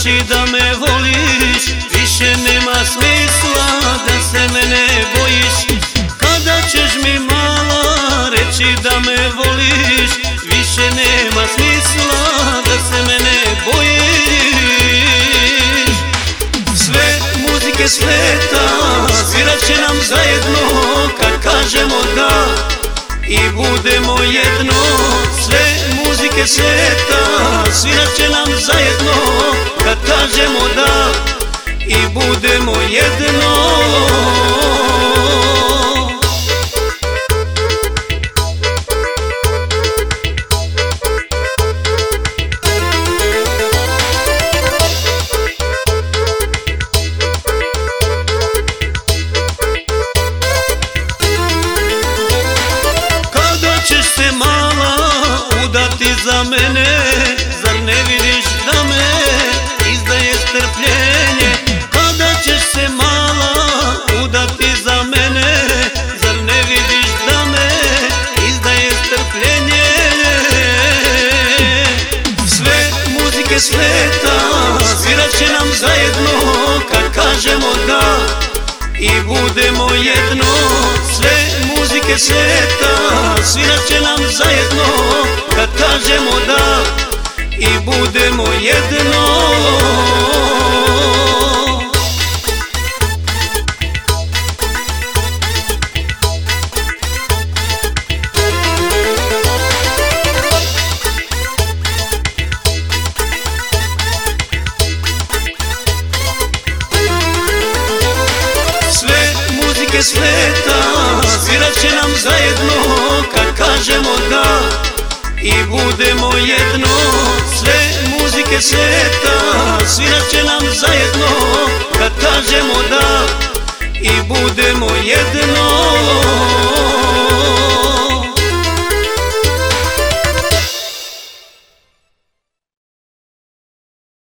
reći da me voliš, više nema smisla da se mene bojiš. Kada ćeš mi mala reći da me voliš, više nema smisla da se mene bojiš. Sve muzike sveta svirat će nam zajedno kad kažemo da i budemo jedno. Sve muzike sveta svirat će nam zajedno kad kažemo da i budemo jedno. Za mene, zar ne vidiš da me izdaje strpljenje? Kada ćeš se mala udati za mene, zar ne vidiš da me izdaje strpljenje? Sve muzike sveta svirat će nam zajedno kad kažemo da i budemo jedno. Sve muzike sveta svirat će nam zajedno kad kažemo da i budemo jedno. Sve muzike sveta svirat će nam zajedno kad kažemo da i budemo jedno. Sve muzike sveta svirat će nam zajedno kad kažemo da i budemo jedno.